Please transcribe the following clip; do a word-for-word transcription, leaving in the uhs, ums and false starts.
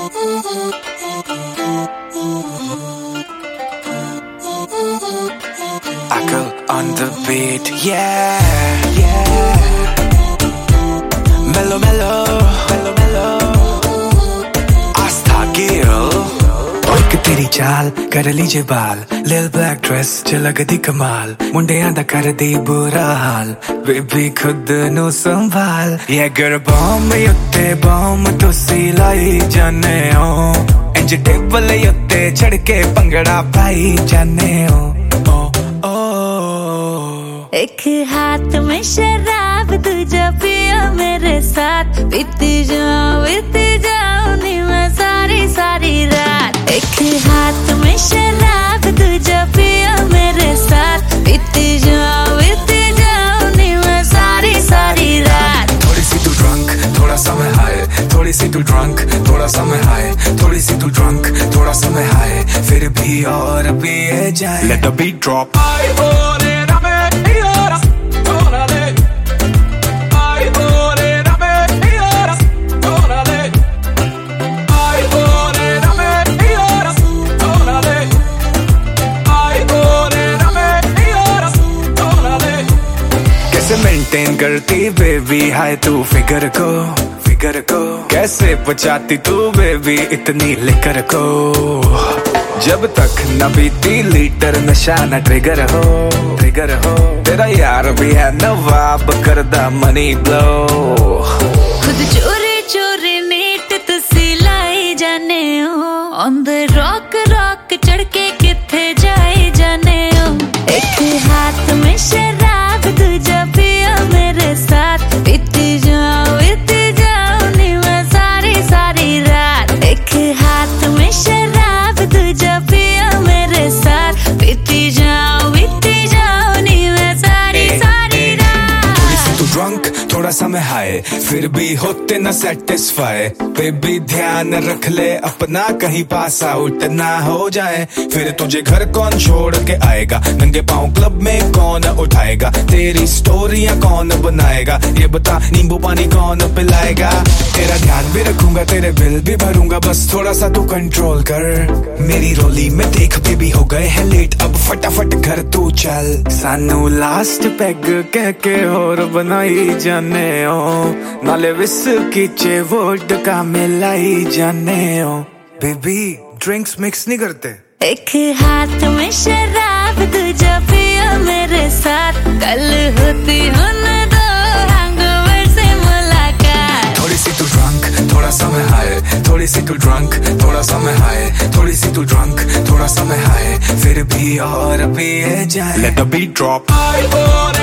Akal on the beat, yeah, yeah. Mellow, mellow, mellow, mellow. Astha Gill. एक तेरी चाल कर लीजे बाल, लिल ब्लैक ड्रेस च लगदी कमाल, मुंडियां दा कर दी बुरा हाल, बेबी खुद नू संभाल। ये गर बॉम युत्ते बॉम तुसी लाई जाने हो, इंज टेबल युत्ते चढ़ के पंगड़ा पाई जाने हो। एक हाथ में शराब दूजा पिया मेरे साथ, पीती जाऊं पीती जाऊं नी मैं सारी सारी रात। एक हाथ में शराब दूजा पिया मेरे साथ, पीती जाऊं पीती जाऊं नी मैं सारी सारी रात। थोड़ी सी तू ड्रंक थोड़ा सा मैं हाय, थोड़ी सी तू ड्रंक थोड़ा सा मैं हाय, थोड़ी सी तू ड्रंक थोड़ा सा मैं हाय, फिर भी और पिए जाए। Let the beat drop. कैसे मेंटेन करती बेबी हाय तू फिगर को, फिगर को कैसे बचाती तू बेबी इतनी लिकर को। जब तक न पीती लीटर नशा न ट्रिगर हो, ट्रिगर हो। तेरा यार भी है नवाब करदा मनी ब्लो। खुद चोरी चोरी नीट तुसी लाई जाने हो, ऑन द रॉक रॉक चढ़ के किथे जाए जाने हो। एक हाथ में शराब दूजा पिया मेरे साथ, पीती जाऊं पीती जाऊं नी मैं सारी सारी रात। एक हाथ में शराब दूजा पिया मेरे साथ, पीती जाऊं पीती जाऊं नी मैं सारी सारी रात। थोड़ी सी तू ड्रंक थोड़ा सा मैं हाय, फिर भी होते न सेटिस्फाई। बेबी ध्यान रख ले अपना कहीं पास आउट ना हो जाए, फिर तुझे घर कौन छोड़ के आएगा, नंगे पाँव क्लब में कौन उठाएगा, तेरी स्टोरियां कौन बनाएगा, ये बता नींबू पानी कौन पिलाएगा। तेरा ध्यान भी रखूंगा तेरे बिल भी भरूंगा, बस थोड़ा सा तू कंट्रोल कर। मेरी रोली में देख बेबी हो गए हैं लेट, अब फटाफट घर तू चल। सानू लास्ट पैग कह के और बनाई जाने हो, नाले विस्की चे वोडका मिलाई जाने हो। बेबी ड्रिंक्स मिक्स नहीं करते। एक हाथ में शराब दूजा पिया मेरे साथ, कल होती हुन दो हैंगओवर से मुलाकात। थोड़ी सी तू ड्रंक थोड़ा सा मैं हाय, थोड़ी सी तू ड्रंक थोड़ा सा मैं हाय, थोड़ी सी तू ड्रंक थोड़ा सा मैं हाय, फिर भी और पिए जाए। Let the beat drop.